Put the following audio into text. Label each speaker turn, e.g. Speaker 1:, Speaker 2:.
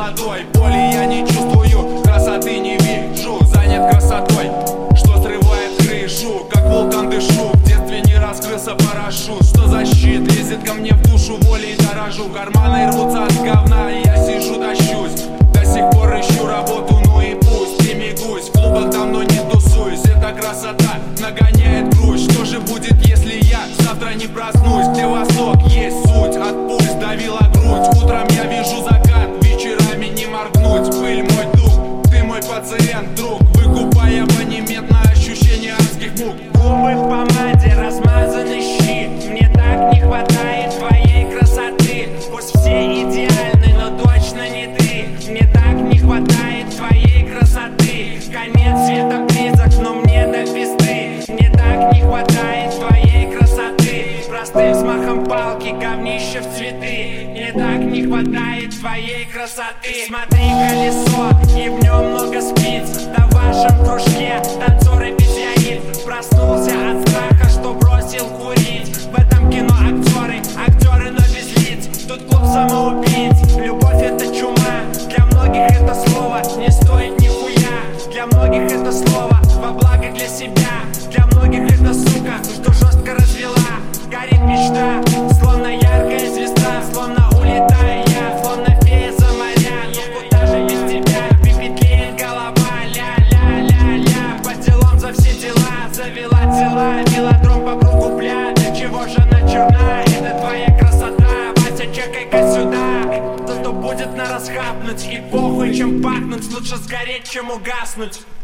Speaker 1: водой. Боли я не чувствую, красоты не вижу. Занят красотой, что срывает крышу. Как вулкан дышу, в детстве не раскрылся парашют. Что за щит лезет ко мне в душу, волей дорожу. Карманы рвутся от говна, я сижу тащусь. До сих пор ищу работу, ну и пусть. Не мигусь, в клубах давно не тусуюсь. Эта красота нагоняет грусть. Что же будет, если я завтра не проснусь? Где восток, есть суть, отпусть, давила грудь. Утром я вижу закат, вечерами не моргнуть. Пыль мой дух, ты мой пациент, друг. Выкупай абонемент на ощущение адских мук.
Speaker 2: Губы в помаде, размазанный щит. Мне так не хватает твоей красоты. Пусть все идеальны, но точно не ты. Мне так не хватает твоей красоты. Конец света близок, но мне до пизды. Мне так не хватает твоей красоты. Простым взмахом палки, говнище в цветы. Мне так не хватает твоей красоты. Смотри, колесо, и в нем много спиц. Да в вашем кружке танцор обезьянит. Проснулся от страха, что бросил курить. В этом кино актеры, но без лиц. Тут клуб самоубийц. Любовь это чума. Для многих это слово не стоит нихуя. Для многих это слово во благо для себя. Для многих это сука, что жестко развела. Горит мечта, словно яркая звезда. Словно улетаю я, словно фея за моря. Но куда же без тебя, пепетлеет голова. Ля-ля-ля-ля, по делам за все дела. Завела дела, велодром по кругу пля. Для чего же она черна? Это твоя красота. Вася, чекай-ка сюда. Зато будет на расхапнуть. И похуй, чем пахнуть. Лучше сгореть, чем угаснуть.